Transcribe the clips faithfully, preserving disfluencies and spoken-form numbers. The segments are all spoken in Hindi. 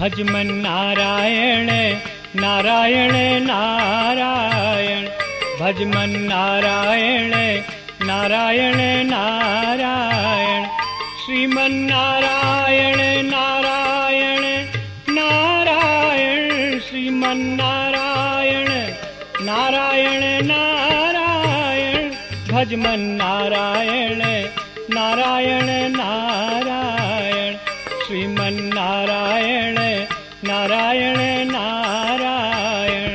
भजमन नारायण नारायण नारायण, भजमन नारायण नारायण नारायण, श्रीमन नारायण नारायण नारायण, श्रीमन नारायण नारायण नारायण, भजमन नारायण नारायण नारायण, श्रीमन नारायण नारायण नारायण।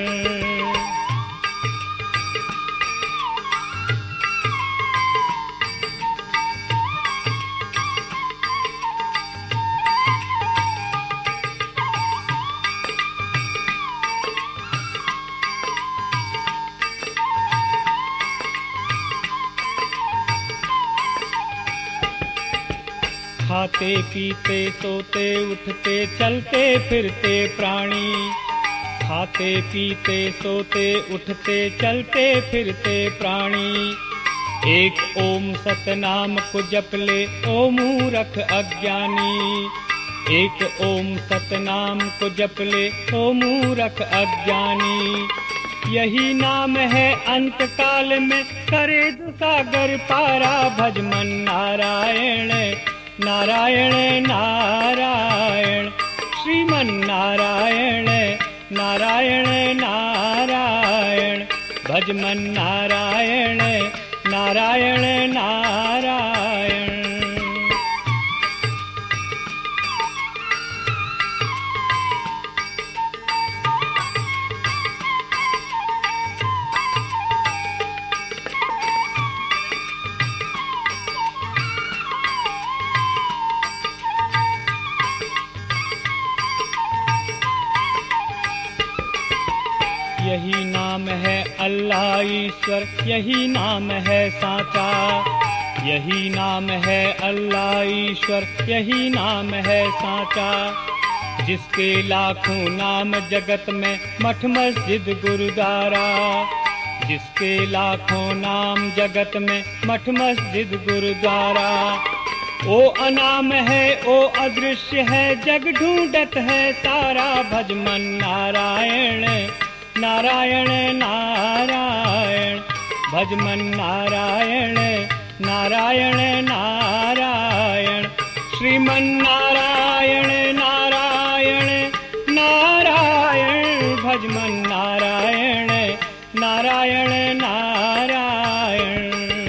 खाते पीते सोते उठते चलते फिरते प्राणी, खाते पीते सोते उठते चलते फिरते प्राणी, एक ओम सतनाम को जप ले ओ मूरख अज्ञानी, एक ओम सतनाम को जप ले ओ मूरख अज्ञानी, यही नाम है अंत काल में करे सागर पारा, भजमन नारायण नारायण नारायण, श्रीमन नारायण नारायण नारायण, भजमन नारायण नारायण नारायण। यही नाम है अल्लाह ईश्वर, यही नाम है साचा, यही नाम है अल्लाह ईश्वर, यही नाम है साचा, जिसके लाखों नाम जगत में मठ मस्जिद गुरुद्वारा, जिसके लाखों नाम जगत में मठ मस्जिद गुरुद्वारा, ओ अनाम है ओ अदृश्य है जग ढूंढत है सारा, भजमन नारायण नारायण नारायण, भजमन नारायण नारायण नारायण, श्रीमन नारायण नारायण नारायण, भजमन नारायण नारायण नारायण।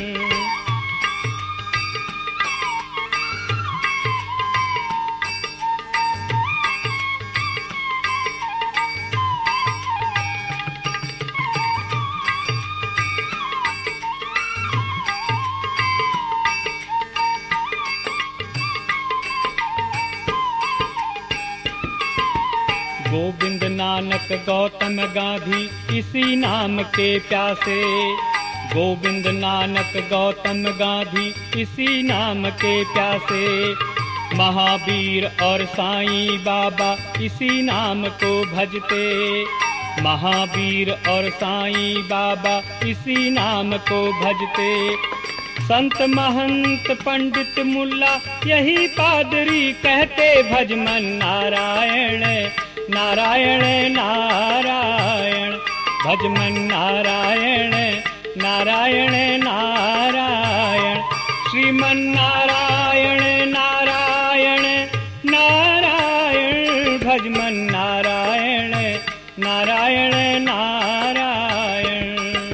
गोविंद नानक गौतम गांधी इसी नाम के प्यासे, गोविंद नानक गौतम गांधी इसी नाम के प्यासे, महावीर और साईं बाबा इसी नाम को भजते, महावीर और साईं बाबा इसी नाम को भजते, संत महंत पंडित मुल्ला यही पादरी कहते, भजमन नारायण नारायण नारायण, भजमन नारायण नारायण नारायण, श्रीमन नारायण नारायण नारायण, भजमन नारायण नारायण नारायण।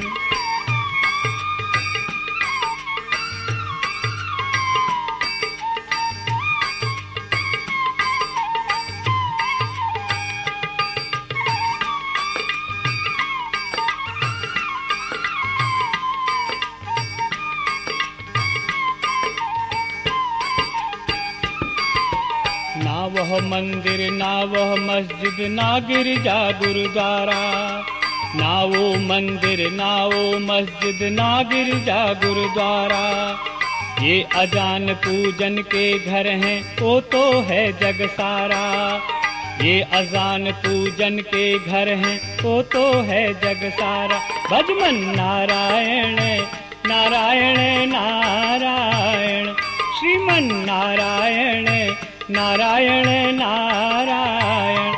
ना वह मंदिर ना वह मस्जिद ना गिरजा गुरुद्वारा, ना वो मंदिर ना वो मस्जिद ना गिरजा गुरुद्वारा, ये अजान पूजन के घर हैं वो तो है जग सारा, ये अजान पूजन के घर हैं वो तो है जग सारा, भजमन नारायण नारायण नारायण, श्रीमन नारायण नारायण नारायण।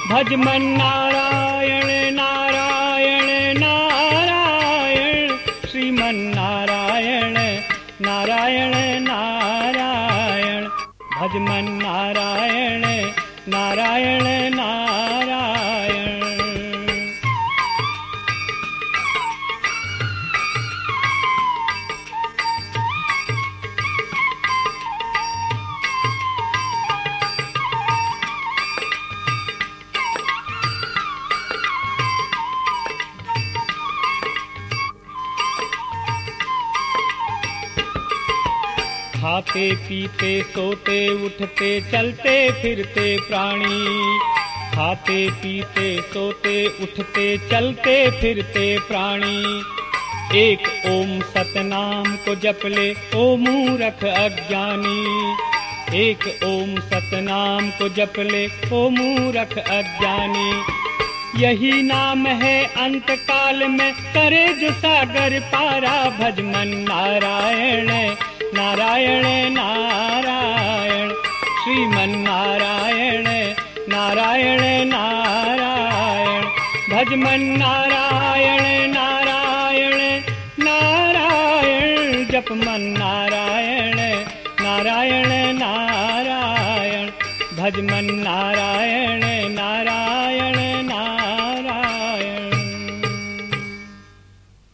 भज मन नारायण नारायण नारायण, श्रीमन नारायण नारायण नारायण, भज मन नारायण नारायण नारायण। खाते पीते सोते उठते चलते फिरते प्राणी, खाते पीते सोते उठते चलते फिरते प्राणी, एक ओम सतनाम को जप ले ओ मूर्ख अज्ञानी, एक ओम सतनाम को जप ले ओ मूर्ख अज्ञानी, यही नाम है अंत काल में करे जो सागर पारा, भज मन नारायण नारायण नारायण, श्रीमन नारायण नारायण नारायण, भज मन नारायण नारायण नारायण, जप मन नारायण नारायण नारायण, भज मन नारायण